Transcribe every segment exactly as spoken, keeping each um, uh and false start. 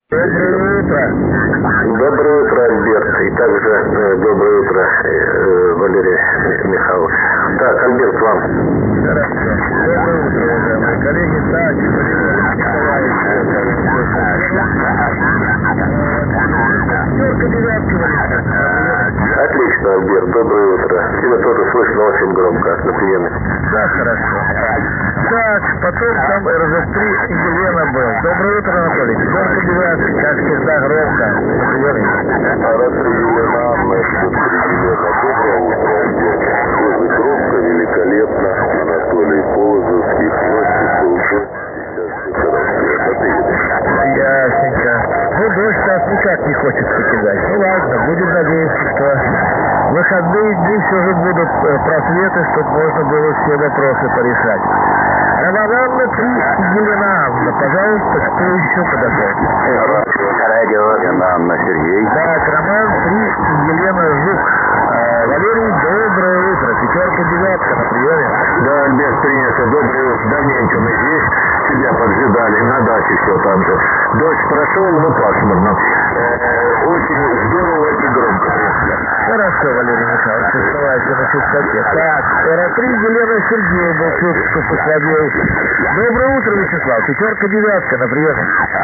Доброе утро. Доброе утро, Альберт. И также э, доброе утро, э, Валерий Михайлович. Так, Альберт, вам. Хорошо. Доброе утро, уважаемые коллеги. Так, Валерий Николаевич. Отлично, Альберт. Доброе утро. Тебя тоже слышно очень громко на приеме. Да, хорошо. Так, потом там эр зэ три и Елена был. Доброе утро, Анатолий. Четверка девятка, как всегда, громко. эр зэ три Елена, Анна, четверка Елена. Доброе утро, Альберт. Слышно громко, великолепно. Анатолий Полозовский просится уже. Сейчас все хорошо. Ясненько. Ну, дождь нас никак не хочет покидать. Ну ладно, будем надеяться, что в выходные дни все же будут просветы, чтобы можно было все вопросы порешать. Романанна три, Елена Анна, пожалуйста, кто еще подошел? Радио Анна, Сергей. Так, Роман три, Елена Жук. А, Валерий, доброе утро. Пятерка, девятка на приеме. Да, Альберт, принято. Доброе утро. Давненько мы здесь. Тебя поджидали на даче все там же. Дождь прошел, но пасмурно. Э, очень здорово и громко. Хорошо, Валерий Михайлович, оставайся на чистоте. Так, эр зэ три, Елена Сергей был чуточку послабее. Доброе утро, Вячеслав. Пятерка, девятка на приеме.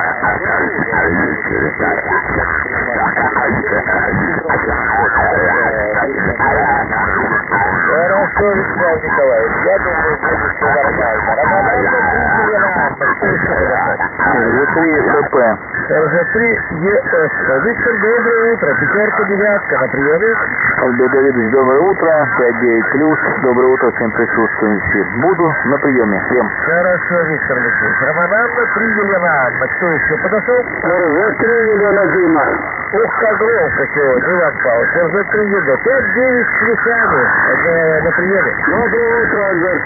Хорошо, Вячеслав Николаевич, я думаю, будет все нормально. Роман, Елена, что еще подошел? эр зэ три эс пэ. эр зэ три е эс пэ. Виктор, доброе утро. Пятерка, девятка на приеме. Альберт Давидович, доброе утро. пять девять плюс. Доброе утро всем присутствующим. Буду на приеме. Всем. Хорошо, Виктор Алексеевич. Романанна, три, Елена Анна. Кто еще подошел? эр зэ три Елена Дима. Ух, как громко сегодня, Иван Павлович. эр зэ три Елена. пять девять с плюсами. Это на приеме. Доброе утро, Альберт.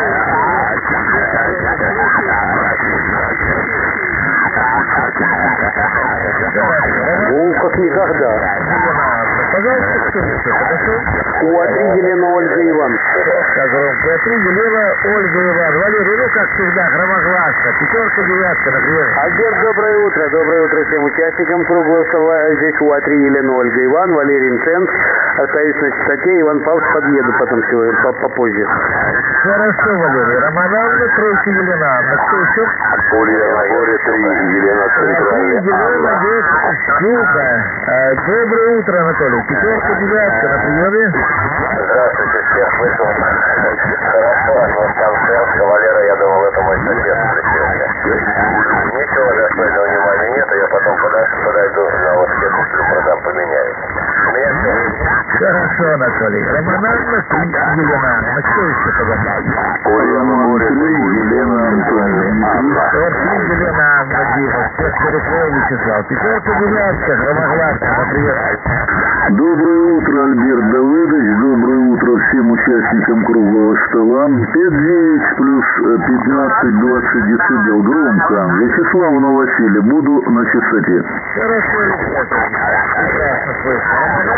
Ну, как никогда. Пожалуйста, кто еще подошел? У три Елена Ольга Иван. Как громко. У три Елена Ольга Иван. Валерий, ну, как всегда, громогласно. Пятерка, девятка на приеме. Альберт, доброе утро. Доброе утро всем участникам круглого стола. Здесь у три Елена Ольга Иван, Валерий Мценц. Остаюсь на частоте. Иван Павлович, подъеду потом сегодня, попозже. Хорошо, Валерий. Романанна, тройка, Елена Анна. Кто еще? Ульяна, Горе, три Елена Центральная. Елена, Жука. Доброе утро, Анатолий. Пятерка, девятка на приеме. Здравствуйте, всех слышал. Хорошо, вот там Сенска, Валера, я думал, это мой сосед сегодня. Ничего достойного внимания нет, я потом подойду, подойду на вот эту продам, поменяю. У меня все. Хорошо, Анатолий. Романанна, три, Елена Анна. Кто еще подошел? Ульяна, Горе, три Елена Анна. три, Елена Анна, Дима. Всех переслал Вячеслав. Пятерка, девятка, громогласно на приеме. Доброе утро, Альберт Давыдович. Доброе утро всем участникам круглого стола. пять девять плюс пятнадцать двадцать децибел. Громко. Вячеслав Новоселье. Буду на частоте. Хорошо, Вячеслав. Прекрасно слышно.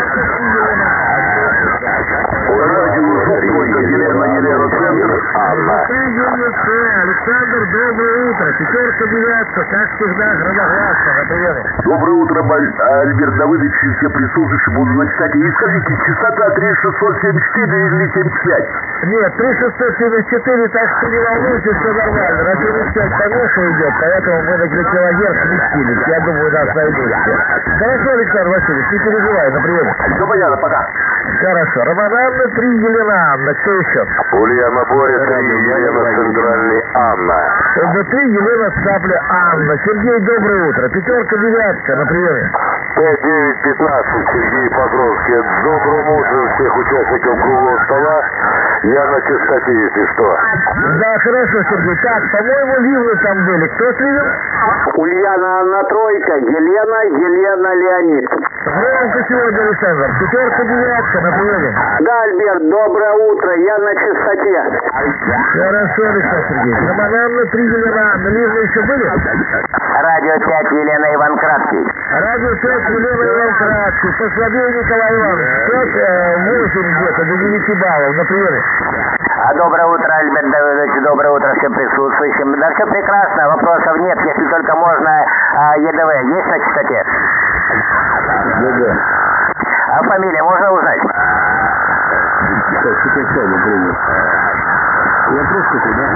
Елена, Елена, Центр, Анна. Александр, доброе утро. Пятерка, девятка, как всегда, громогласно на приеме. Доброе утро, Альберт Давыдович, и все присутствующие. Буду на частоте. И скажите, частота три шестьсот семьдесят четыре или семьдесят пять? Нет, три шестьсот семьдесят четыре, так что не волнуйтесь, все нормально. На семьдесят пять помеха идет, поэтому мы на килогерц сместились. Я думаю, нас найдут все. Хорошо, Александр Васильевич, не переживай, на приеме. Все понятно, пока. Хорошо. Романанна, три, Елена Анна. Кто еще? Ульяна, Боря, три Елена Центральный, Анна. эр зэ три, Елена Цапля, Анна. Сергей, доброе утро. Пятерка, девятка на приеме. пять девять пятнадцать, Сергей Покровский. Добрым утром всех участников круглого стола. Я на частоте, если что. Да, хорошо, Сергей. Так, по-моему, Ливны там были. Кто с Ливен? Ульяна, Анна, тройка. Елена, Елена, Леонид. Громко сегодня, Александр. Пятерка, девятка на приеме. Да, Альберт, доброе утро, я на частоте. Хорошо, Александр Сергеевич. На банан, три Елена. На Лиза еще были? Радио пять, Елена Иван Краткий. Радио пять, Елена Иван Краткий. Послабее Николай Иванович. пять, восемь где-то, до девяти баллов на приеме. А доброе утро, Альберт Давыдович, доброе утро всем присутствующим. Да все прекрасно, вопросов нет, если только можно. А, ЕДВ есть на частоте? Да-да. А фамилия можно узнать? Так, секретарь, например. Вопрос какой, да?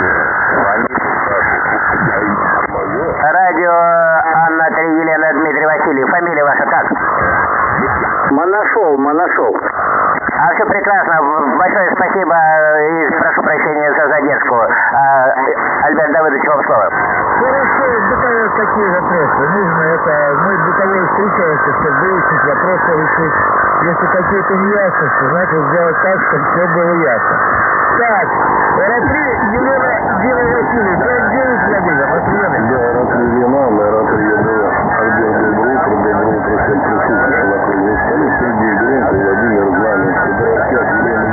Радио Анна три, Елена Дмитрий Васильев. Фамилия ваша как? Моношел, Моношел. А все прекрасно. Большое спасибо и прошу прощения за задержку. А, Альберт Давыдович, вам слово. Хорошо, бытовые какие вопросы? Нужно это, мы бытовой встречаемся, чтобы выяснить вопросы, решить. Если какие-то неясности, значит сделать так, чтобы все было ясно. Так, Р3, Елена Дина Васильевна, пять девять Владимир, на приеме. Да, Р3 Елена, Р3 Елена. Альберт, доброе утро, доброе утро всем присутствующим на круглом столе. Сергей Гринко, Владимир Знаменский, да, пять Елена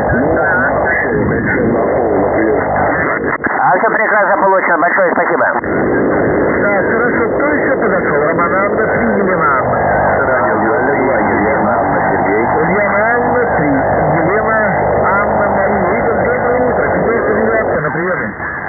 Дина. А все прекрасно получено. Большое спасибо. Так, хорошо, кто еще подошел? Роман Анна, три, Елена Анна. Радио Галя два, Елена Анна, Сергей. Ульяна Анна, три, Елена Анна, Мария. Игорь, доброе утро, пятерка, девятка, на приеме.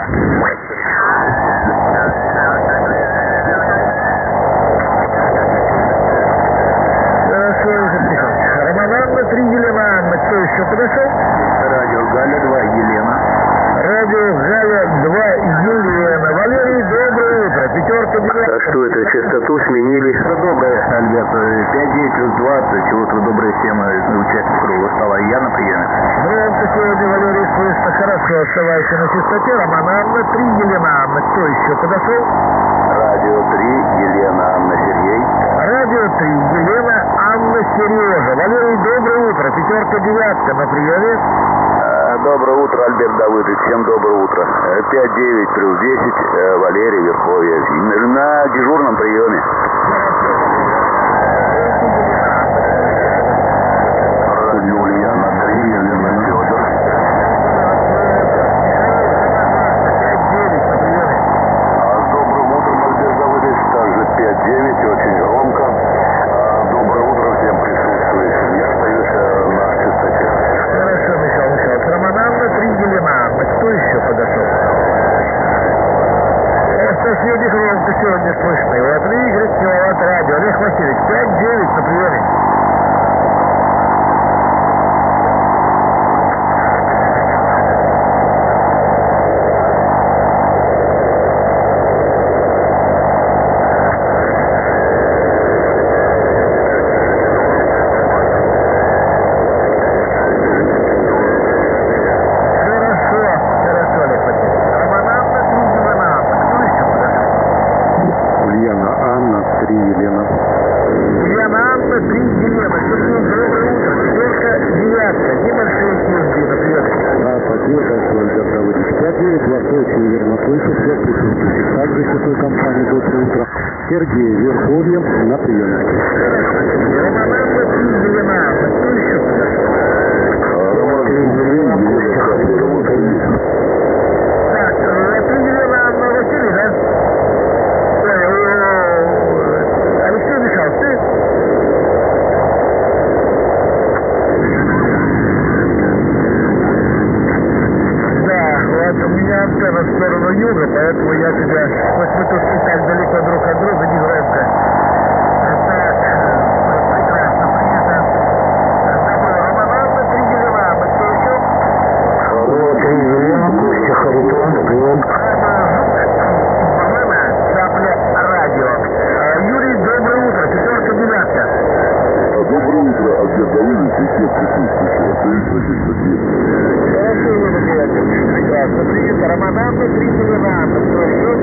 Хорошо, Игорь Тихонович. Роман Анна, три, Елена Анна. Кто еще подошел? Радио Галя два, Елена. Радио Галя два, Елена. Валерий, доброе утро. Пятерка, девятка. А что это, частоту сменили? Это доброе, Альберт. пять девять плюс двадцать. Вот вы добрая тема, участник круглого стола. И я на приеме. Громко сегодня, Валерий, слышно. Хорошо, оставайся на частоте. Роман Анна, три, Елена Анна. Кто еще подошел? Радио три, Елена Анна, Сергей. Радио три, Елена Анна, Сережа. Валерий, доброе утро. Пятерка, девятка на приеме. Доброе утро, Альберт Давыдович. Всем доброе утро. пять девять плюс десять, Валерий Верховья. На дежурном приеме. Радио Ульяна три, Елена Федор. Добрым утром, Альберт Давыдович. Также пять девять, очень громко. Доброе утро всем присутствующим. Я остаюсь на частоте. Хорошо, Михаил Михайлович. Роман Анна, три, Елена Анна. Кто еще подошел? Соседи громко сегодня слышно. Вот Игорь, Киловатт радио. Олег Васильевич, пять девять на приеме. Сергей Верховьев на приеме. В сторону юга, поэтому я тебя, хоть мы тут не так далеко друг от друга, не громко. Так, прекрасно принято. Роман Анна, три Елена, кто еще? три Елена, Костя Харитон, прием. По-моему, Цапля радио. Юрий, доброе утро, пятерка, девятка. Доброе утро, Альберт Давыдович, и все присутствующие. Хорошо, Юрий, девятка. Прекрасно принято. Роман Анна, три Елена, кто еще?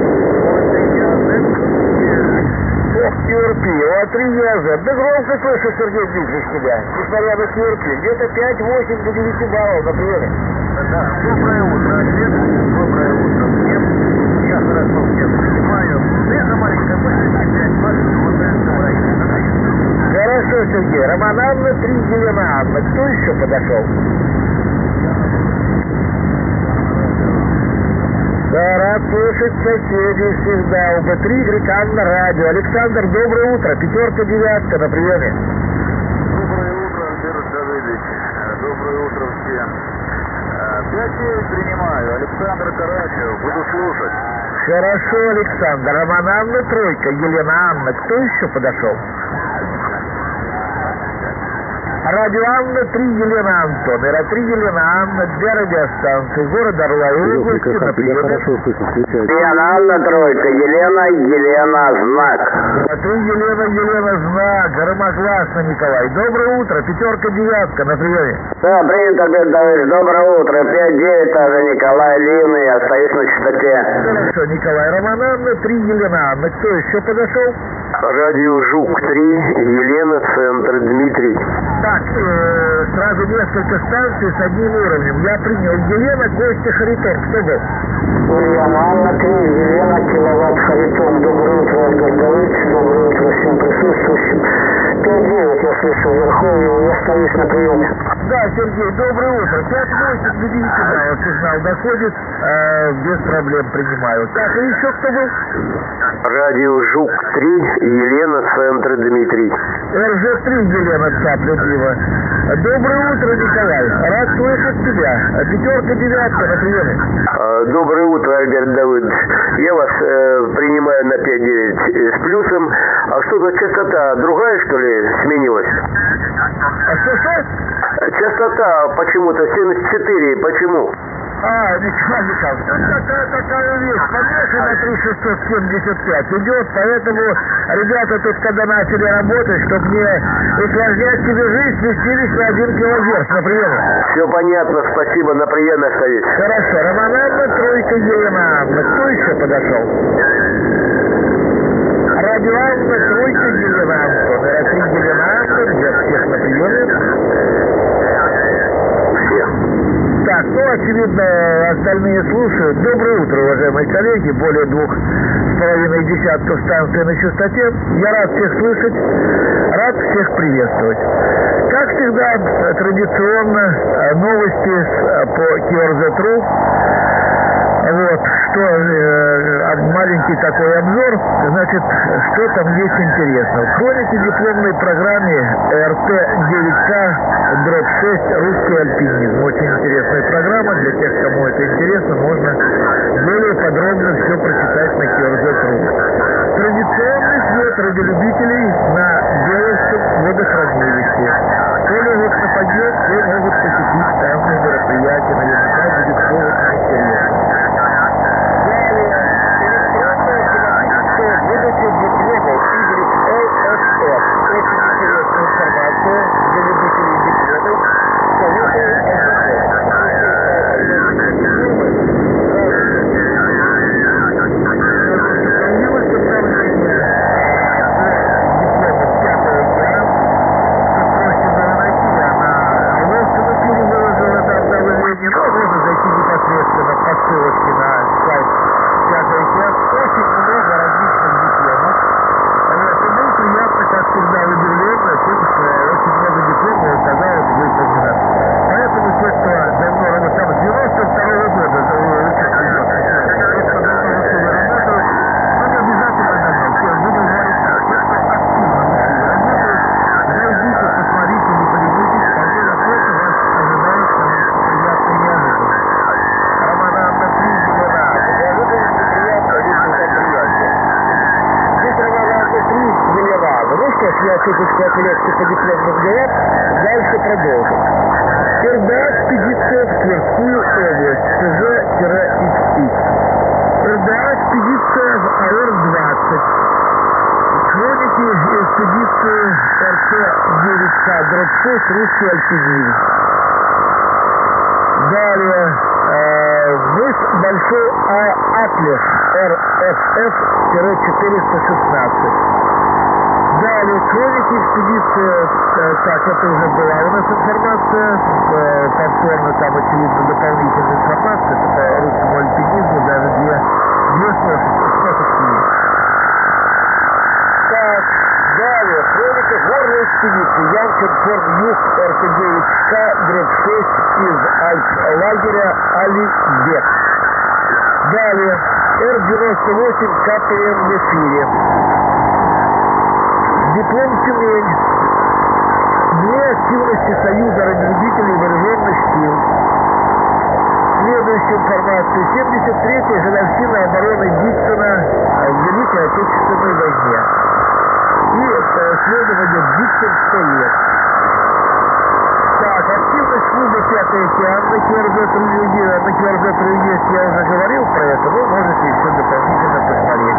Ох, терпи, а три яза. Да громко слышу, Сергей Дмитриевич, тебя. Несмотря на терпи. Где-то пять-восемь до девяти баллов на приеме. Да, доброе утро, Альберт. Доброе утро всем. Я хорошо всех понимаю. Это маленькая мысль, пять, двадцать, вот это в районе. Сергей. Роман Анна, три, Елена Анна. Кто еще подошел? Да, рад слышать соседей всегда. УБ-три, Игорь Анна, радио. Александр, доброе утро. Пятерка, девятка на приеме. Доброе утро, Альберт Давыдович. Доброе утро всем. пять девять принимаю. Александр Карачев. Буду слушать. Хорошо, Александр. Роман Анна, тройка. Елена Анна. Кто еще подошел? Радио Анна, три, Елена Антон. Эра три, Елена Анна. Для радиостанции города Орла и области на приеме. Елена Анна, тройка. Елена, Елена, знак. Три, Елена, Елена, знак. Громогласно, Николай. Доброе утро. Пятерка, девятка на приеме. Да, принято, Альберт Давыдович. Доброе утро. пять девять, тоже Николай Ливный. Остаюсь на частоте. Хорошо, Николай. Роман Анна, три, Елена Анна. Кто еще подошел? Радио Жук три, Елена, центр, Дмитрий. Так, э, сразу несколько станций с одним уровнем. Я принял. Елена, Костя, Харитон. Кто был? Ульяна Анна, три, Елена, киловатт, Харитон. Доброе утро, Альберт Давыдович. Доброе утро всем присутствующим. пять девять, я слышу вверху, и остаюсь на приеме. Да, Сергей, доброе утро. пять восемь до девяти баллов сигнал доходит. Э, без проблем принимаю. Так, и еще кто был? Радио Жук три, Елена, центр, Дмитрий. эр жэ три, Елена, цап, любима. Доброе утро, Николай. Рад слышать тебя. Пятерка, девятка на приеме. А, Доброе утро, Альберт Давыдович. Я вас э, принимаю на пять девять с плюсом. А что-то частота другая, что ли, сменилась? А что, что? Частота почему-то семьдесят четыре. Почему? А, Николай Николаевич, тут такая, такая вещь, помеха на три шестьсот семьдесят пять идет, поэтому ребята тут, когда начали работать, чтобы не усложнять себе жизнь, сместились на один килогерц на приеме. Все понятно, спасибо, на приеме остаюсь. Хорошо, Роман Анна, тройка, Елена Анна. Кто еще подошел? Радио Анна, тройка, Елена Антон. Эра три, Елена Анна, для всех на приеме. Все. Так, ну, очевидно, остальные слушают. Доброе утро, уважаемые коллеги. Более двух с половиной десятков станций на частоте. Я рад всех слышать, рад всех приветствовать. Как всегда, традиционно новости по Киорзетру. Вот, что э, маленький такой обзор, значит, что там есть интересного. В хронике дипломной программе эр тэ девять ка шесть «Русский альпинизм». Очень интересная программа. Для тех, кому это интересно, можно более подробно все прочитать на Киорзетру. Традиционный слет радиолюбителей на Беловском водохранилище. Коли вот нападет, все могут посетить данные мероприятия. Наверняка будет повод интересно. Выдача дипломов Y Л С Р. Очень интересная информация для любителей дипломов. Советую непосредственно по ссылочке на сайт «Пятая класс». Очень много различных дипломов. Вот, и был приятно, как всегда, удивлен тем, что очень много дипломов оказалось выполнено. Поэтому те, кто давно работает, там с девяносто второго года, это учат ребята, просто давно решили работать, но не обязательно давно. Все, буду говорить так, те, кто активно решили работать, зайдите, посмотрите, не поленитесь, вполне возможно, вас ожидает приятная неожиданность. Роман Анна, три, Елена Анна. Неожиданность неприятная, лично неприятная. Здесь Роман Анна, три, Елена Анна. Ну что ж, я чуточку отвлекся по дипломным делам, дальше продолжим. эр дэ а-экспедиция в Тверскую область, тэ жэ-икс икс. эр дэ а-экспедиция в А Р двадцать. Хроники экспедиции эр тэ девять ка шесть «Русский альпинизм». Далее, э, мыс Большой А Атлес эр эф эф четыреста шестнадцать. Далее, хроники экспедиции, э, так, это уже была у нас информация, э, повторно там, очевидно, дополнительная информация, это по русскому альпинизму, даже две, две соточки есть. Так, Далее, хроника горной экспедиции Янкин-Форм Юг эр тэ девять ка шесть из альп-лагеря Алибек. Далее, эр девяносто восемь ка пэ эм в эфире. Диплом Тюмень. Две активности Союза радиолюбителей вооруженных сил. Следующая информация. семьдесят третья годовщина обороны Диксона в Великой Отечественной войне. И следование Диксон сто лет. Так, активность клуба «Пятый океан» на ка эр зет я уже говорил про это, но можете еще дополнительно посмотреть.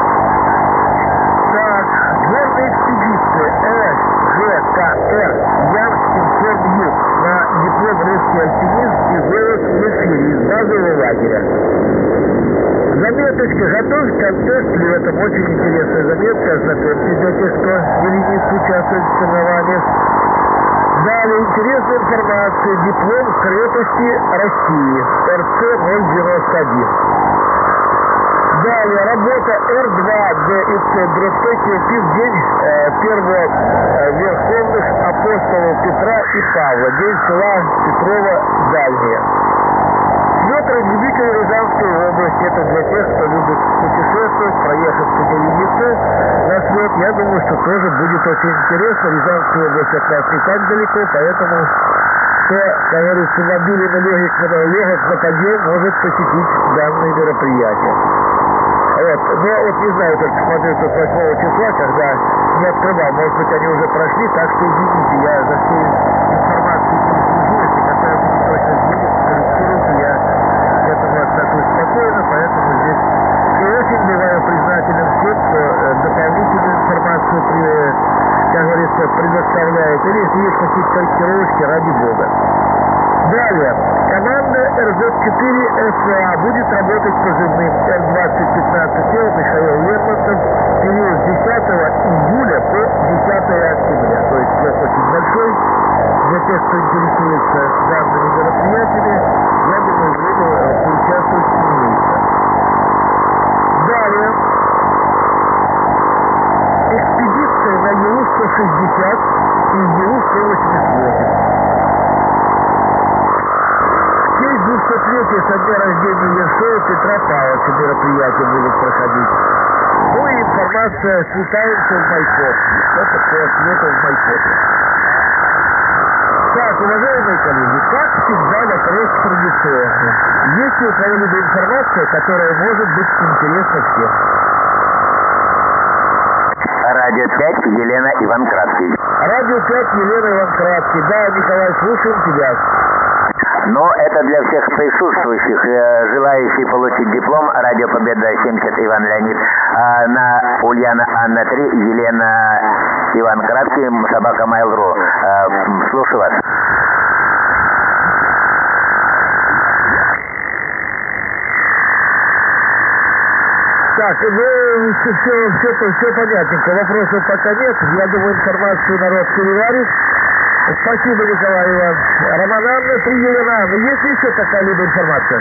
Так, горная экспедиция эс жэ ка эр Ямскин-Форм Юг на диплом «Русский альпинист» и золот в эфире из базового лагеря. Заметочка. Готовить контест летом. Очень интересная заметка. Ознакомьтесь для тех, кто юридически участвует в соревнованиях. Далее интересная информация. Диплом крепости России. эр цэ ноль девяносто один. Далее работа эр два дэ и цэ Токио в день э, первого э, верховных апостолов Петра и Павла. День села Петрова Дальнее. Слет радиолюбителей Рязанской области. Это для тех, кто любит путешествовать, проехать по телевизору на слет. Я думаю, что тоже будет очень интересно. Рязанская область от нас не так далеко, поэтому кто, как говорится, мобилен и легок, легок на подъем, может посетить данные мероприятия. Вот. Но вот не знаю, только смотрю тут восьмого числа, когда не открывал. Может быть, они уже прошли, так что извините, я за всю информацию не слежу. Если какая-то неточность будет, корректируйте, я к этому отношусь спокойно, поэтому здесь и очень бываю признателен всем, кто дополнительную информацию, при, как говорится, предоставляет. Или если есть какие-то корректировочки, ради бога. Далее. Команда эр зет четыре эс а будет работать позывным эр двадцать пятнадцать эл Михаил Лермонтов в период с десятого июля по десятого октября. То есть срок очень большой. Для тех, кто интересуется данными мероприятиями, я думаю, время поучаствовать имеется. Далее. Экспедиция на е у сто шестьдесят и е у сто восемьдесят восемь. двухсотлетие со дня рождения Ершова Петра Павловича мероприятия будут проходить. Ну и информация «Светаемся в Майкопе». Это по свету в Майкопе. Так, уважаемые коллеги, как всегда вопрос традиционный. Есть ли у кого-либо информация, которая может быть интересна всем? Радио пять, Елена Иван-Краткий. Радио пять, Елена Иван-Краткий. Да, Николай, слушаем тебя. Но это для всех присутствующих, э, желающих получить диплом «Радио Победа» семьдесят Иван Леонид, а на Ульяна Анна три, Елена Иван Краткий, собака Mail.ru. Э, слушаю вас. Так, ну, все, все, все, все понятненько. Вопросов пока нет. Я думаю, информацию народ переварит. Спасибо, Николай Иванович. Роман Анна, три, Елена Анна. Есть ли еще какая-либо информация?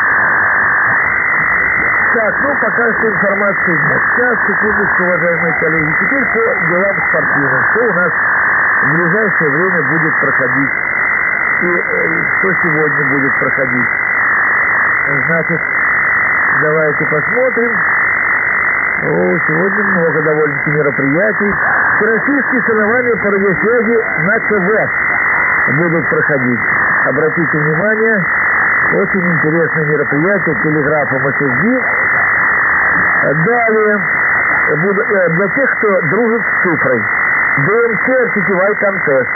Так, ну, пока что информации нет. Сейчас, секундочку, уважаемые коллеги. Теперь по делам спортивным. Что у нас в ближайшее время будет проходить? И э, что сегодня будет проходить? Значит, давайте посмотрим. О, сегодня много довольно-таки мероприятий. Всероссийские соревнования по радиосвязи на ТВ будут проходить. Обратите внимание, очень интересное мероприятие, телеграфом эс эс ди. Далее, для тех, кто дружит с цифрой, ди эм си сетевой контест.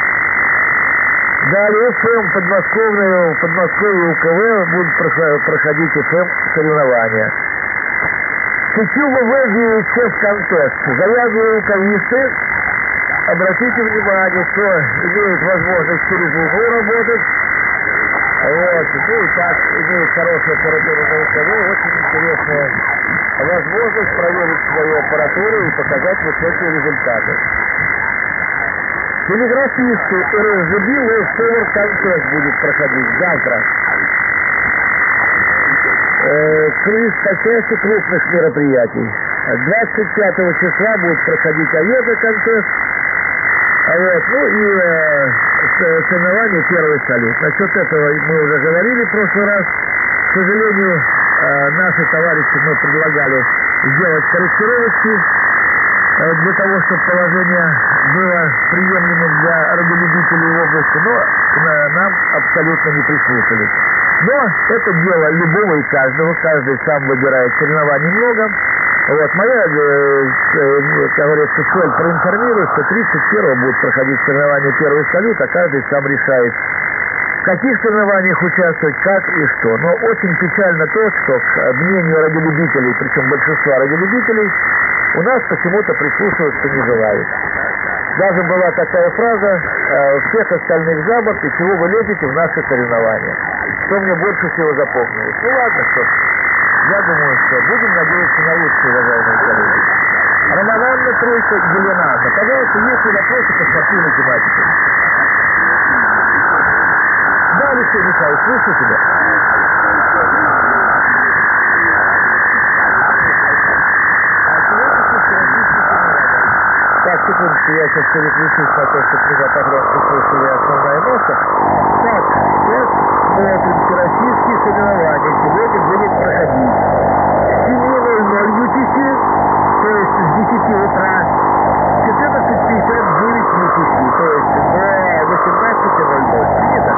Далее эф эм подмосковное, в Подмосковье у ка вэ будут проходить эф эм соревнования. Сетью вэ вэ ви эйч эс контест. Заявленные рукавицы, обратите внимание, кто имеет возможность через Google работать. Вот, ну и так имеет хорошую аппаратуру на УКВ, очень интересная возможность проверить свою аппаратуру и показать высокие результаты. Телеграфисты эр эс джи би Way Forward контест будет проходить завтра. Э, по части крупных мероприятий. двадцать пятого числа будет проходить авиаконтест. Вот, ну и э, соревнования первый салют. Насчет этого мы уже говорили в прошлый раз. К сожалению, э, наши товарищи, мы предлагали сделать корректировочки э, для того, чтобы положение было приемлемым для радиолюбителей в области, но э, нам абсолютно не прислушались. Но это дело любого и каждого, каждый сам выбирает, соревнований много. Вот, моя, э, как говорится, цель проинформировать, что тридцать первого будут проходить соревнования первый салют, а каждый сам решает, в каких соревнованиях участвовать, как и что. Но очень печально то, что к мнению радиолюбителей, причем большинства радиолюбителей, у нас почему-то прислушиваться не желают. Даже была такая фраза: э, всех остальных за борт, и чего вы лезете в наши соревнования. Что мне больше всего запомнилось. Ну ладно, что я думаю, что будем надеяться на лучшее, уважаемые коллеги. Роман Анна, тройка, Елена Анна. Пожалуйста, есть ли вопросы по спортивной тематике? Да, Алексей Михайлович, слышу тебя. Так, секундочку, я сейчас переключусь на то, что приготовленцы слышали основная носа. Так, сейчас смотрим всероссийские соревнования. Сегодня будет проходить с семи ноль ноль ю ти си, то есть с десяти утра, четырнадцать пятьдесят девять ю ти си, то есть до восемнадцати ноль ноль. Принято?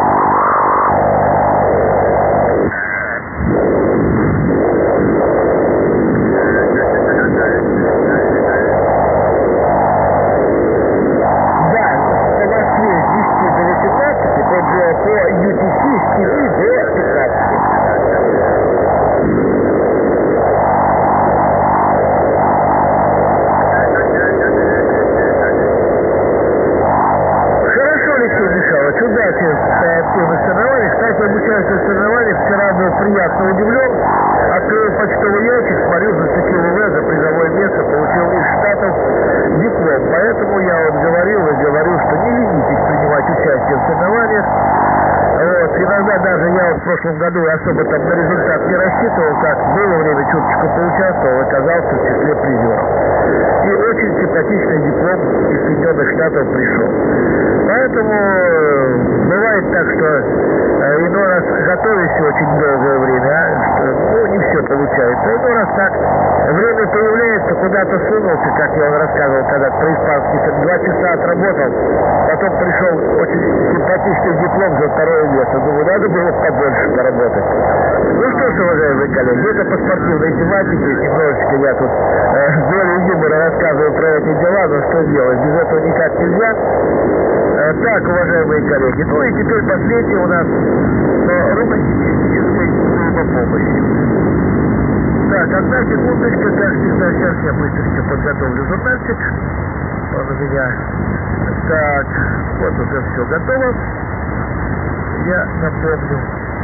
Приятно удивлен, открыл почтовый ящик, смотрю, зацепил УВ за призовое место, получил из Штатов диплом. Поэтому я вот говорил и говорю, что не ленитесь принимать участие в соревнованиях. Вот, иногда даже я вот в прошлом году особо там на результат не рассчитывал, так было время, чуточку поучаствовал, оказался в числе призеров. И очень симпатичный диплом из Соединенных Штатов пришел. Поэтому бывает так, что э, иной раз готовишься очень долгое время, а, что, ну, не все получается. Иной раз так, время появляется, куда-то сунулся, как я вам рассказывал, когда про испанский, два часа отработал, потом пришел очень симпатичный диплом за второе место. Думаю, надо было побольше поработать. Ну что ж, уважаемые коллеги, это по спортивной тематике, немножечко я тут э, с долей юмора рассказываю про эти дела, но что делать, без этого никак нельзя. Так, уважаемые коллеги, ну и теперь последний у нас э, рубрика технической помощи. Так, одна секундочка, так, всегда, сейчас я быстренько подготовлю журнальчик. Он у меня. Так, вот уже все готово. Я напомню.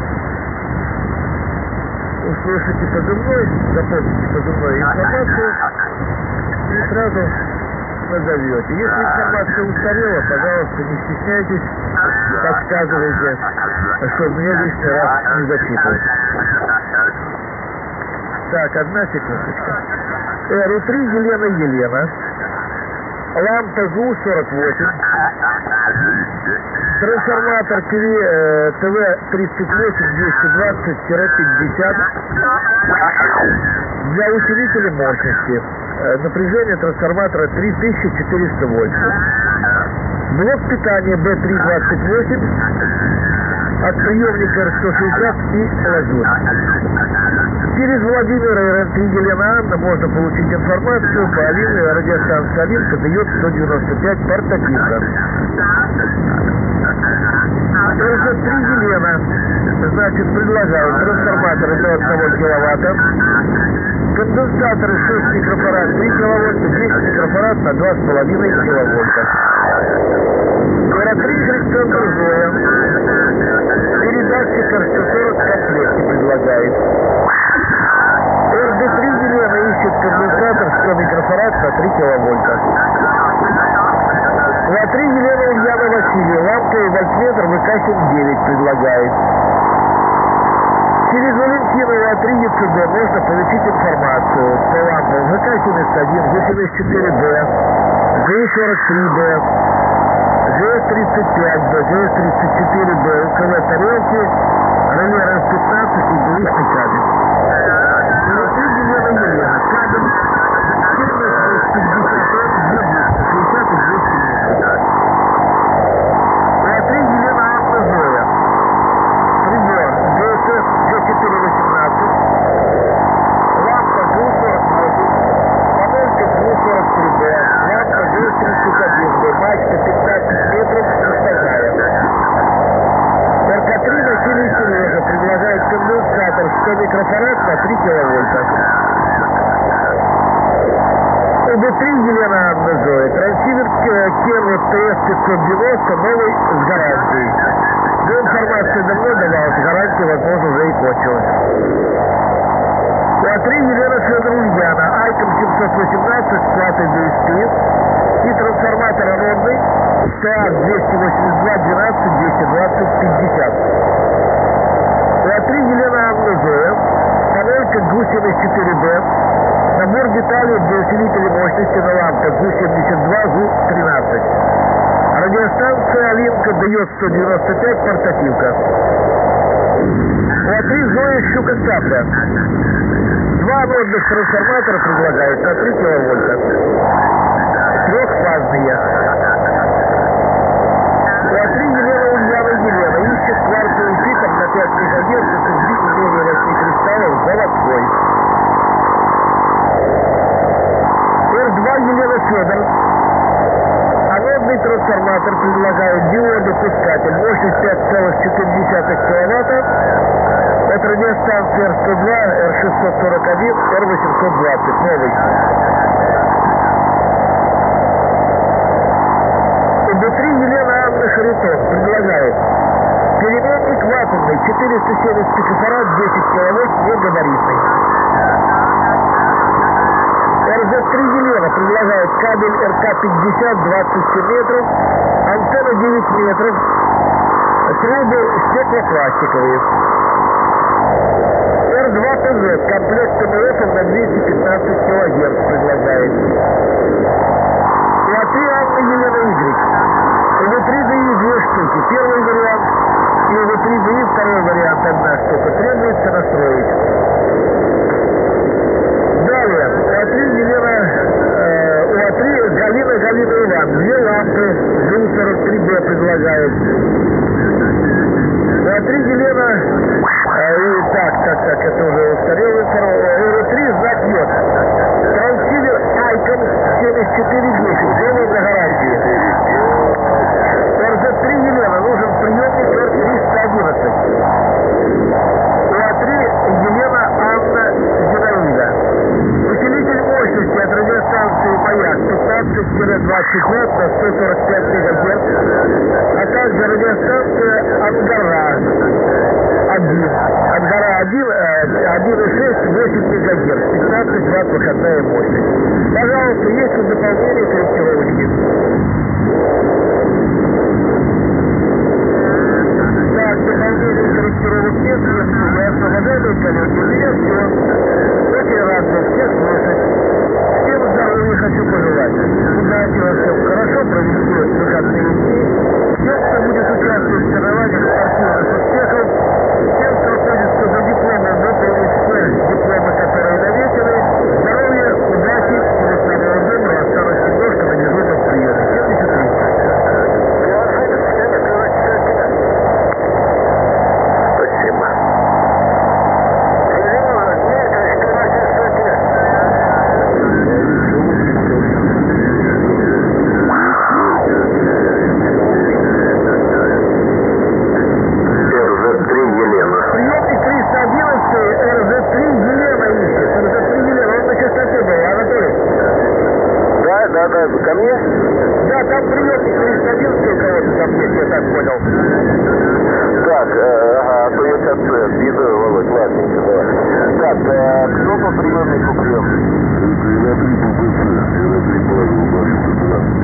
Услышите позывной, запомните позывную информацию и сразу назовете. Если информация устарела, пожалуйста, не стесняйтесь, подсказывайте, чтобы мне лишний раз не зачитывать. Так, одна секундочка. Эр три Елена Елена. Лампа ЗУ сорок восемь. Трансформатор ТВ тридцать восемь двести двадцать пятьдесят для усилителя мощности. Напряжение трансформатора три тысячи четыреста вольт. Блок питания Б три двадцать восемь от приемника Эр сто шестьдесят и лазурь. Через Владимира Эр три Елена Анна можно получить информацию по Алине, радиостанции Алинка дает сто девяносто пять портативно. Эр три Елена, значит, предлагают трансформаторы до одного киловатта, конденсаторы шесть микрофарад три киловольта, десять микрофарад на два с половиной киловольта. Эр три Александр Зоя, передатчик Эр сто сорок в комплекте предлагает. Эр три Елена ищет конденсатор сто микрофарад на три киловольта. У А три Елена Ульяна Васильева лампа и вольтметр вэ ка семь девять предлагает. Через Валентинова три ЕЦБ можно получить информацию по лампам ЖК семьдесят один, Ж семьдесят четыре Б, Ж сорок три Б, Ж тридцать пять Б, Ж тридцать четыре Б, УКВ тарелки, реле Р пятнадцать и двухсотый кабель. Внутри Елена Елена, кабель семьдесят пятьдесят шестьдесят и двести метров. Внутри Елена Анна Зоя. Прибор ДСС Ж четыре восемнадцать, лампа Ж сорок восемь, панелька Ж сорок три Б, лампа Ж тридцать один Б, мачта пятнадцать метров, растяжая. эр ка три Василий Сережа предлагает конденсатор сто микрофарад на три киловольта. О Б три Елена Анна Зоя, трансивер Керва Т С пятьсот девяносто, новый с гарантией. До информации давно давалась, гарантия, возможно, уже и кончилась. А три Елена Федор Ульяна, Айком семьсот восемнадцать с платой ди эс пи и трансформатор анодный ТА двести восемьдесят два двенадцать двести двадцать пятьдесят. А три Елена Анна Зоя, панелька Гу семьдесят четыре Б, набор деталей для усилителя мощности на лампах Гу семьдесят два, Гу тринадцать. Радиостанция Алинка дает сто девяносто пять, портативка. А три Зоя Щука Цапля. Два анодных трансформатора предлагают на три киловольта. Трехфазные. А три Елена Ульяна Елена ищет кварцевый фильтр на пять мегагерц с изменением восьми кристаллов заводской. эр два Елена Федор. Анодный трансформатор предлагает диодопускатель, мощность пять целых четыре десятых киловатта от радиостанции Р сто два, Р шестьсот сорок один, Р восемьсот двадцать, новый. Б три Елена Анна Харитон предлагает переменник вакуумный четыреста семьдесят пикофарад, десять киловольт, негабаритный. Р З три Елена предлагает кабель Р К пятьдесят, двадцать семь метров, антенна девять метров, трубы стеклопластиковые. Р два Т З комплект Т М Ф на двести пятнадцать килогерц предлагает. И А три Анна Елена Y. У В три Д И две штуки. Первый вариант и У В три Д И второй вариант одна штука. Требуется настроить. Далее. У А три Елена, э, у А три Галина Галина Иван. Две лампы Ж сорок три Б предлагает. У А три Елена, э, и так, так, так, это уже устарелый информация. У В три знак йод. Трансивер Айкон семьдесят четыре десять. Делаем на гарантии. Р З три Елена нужен приемник Р триста одиннадцать. У А три Елена Анна Зинаида. Усилитель мощности от радиостанции «Маяк» пятнадцать двадцать ватт на сто сорок пять мегагерц, а также радиостанция «Ангара» один. «Ангара один», один и шесть, восемь мегагерц, пятнадцать ватт выходная мощность. Пожалуйста, есть ли дополнение корректировочки? Так, дополнение корректировок нет, я освобождаю коллеги, у меня все. Очень рад вас всех слышать. Всем здоровья хочу пожелать. Удачи во всем, хорошо провести выходные дни. Всем, кто будет участвовать в соревнованиях, спортивных успехов. Всем, кто находится за дипломом, выполнить все дипломы, которые намечены. Здоровья, удачи, всего самого доброго. Осталось немножко на дежурном приеме. семьдесят три. Ко мне? Да, там приемник триста одиннадцать у кого-то там есть, я так понял. Так, э, ага, а то я сейчас вижу, Володь, ладненько, давай. Так, э, кто по приемнику прием? три Павел, Павел,